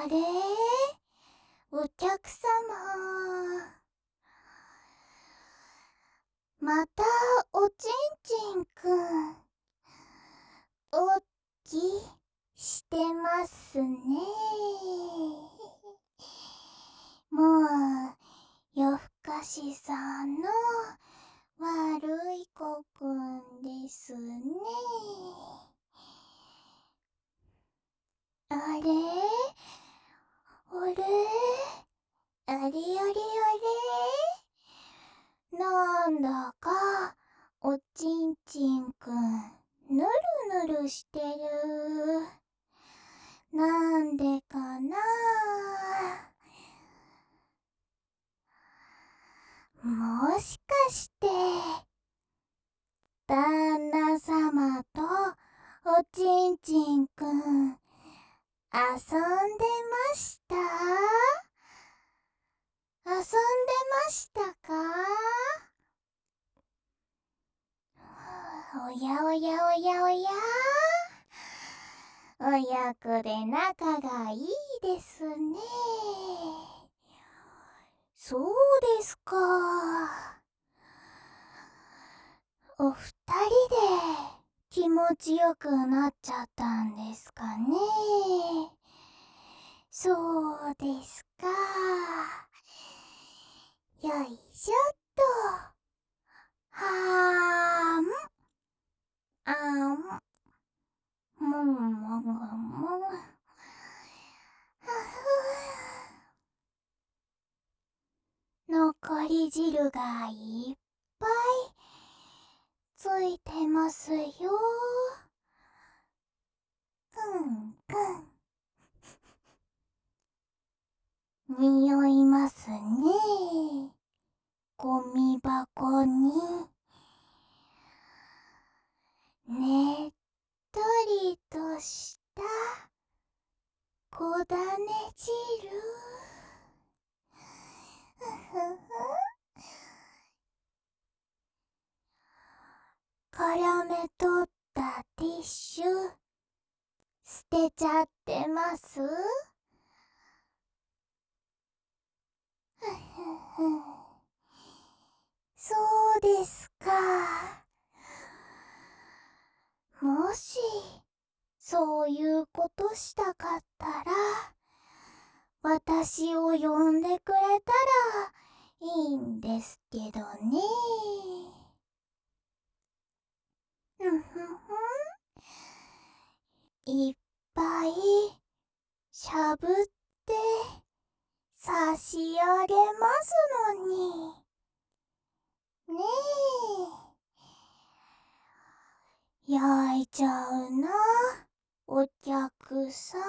あれ、お客様。またおちんちんくん、おっきしてますね。もう夜更かしさんの悪い子くんですね。あれあれあれあれあれ、なんだかおちんちんくんぬるぬるしてる。なんでかな。もしかして旦那様とおちんちんくん遊んでました？遊んでましたか？おやおやおやおや、親子で仲がいいですね。そうですか。お二人で気持ちよくなっちゃったんですかね。そうですか。よいしょっと。はーん。あん。もぐもぐもぐ。残り汁がいっぱいついてますよ。くんくん。匂いますね。ゴミ箱にねっとりとしたこだね汁。絡め取ったティッシュ捨てちゃってます？そうですか。もしそういうことしたかったら私を呼んでくれたらいいんですけどね。ふんふんふん。いっぱいしゃぶって差し上げますのに。ねえ。焼いちゃうな、お客さん。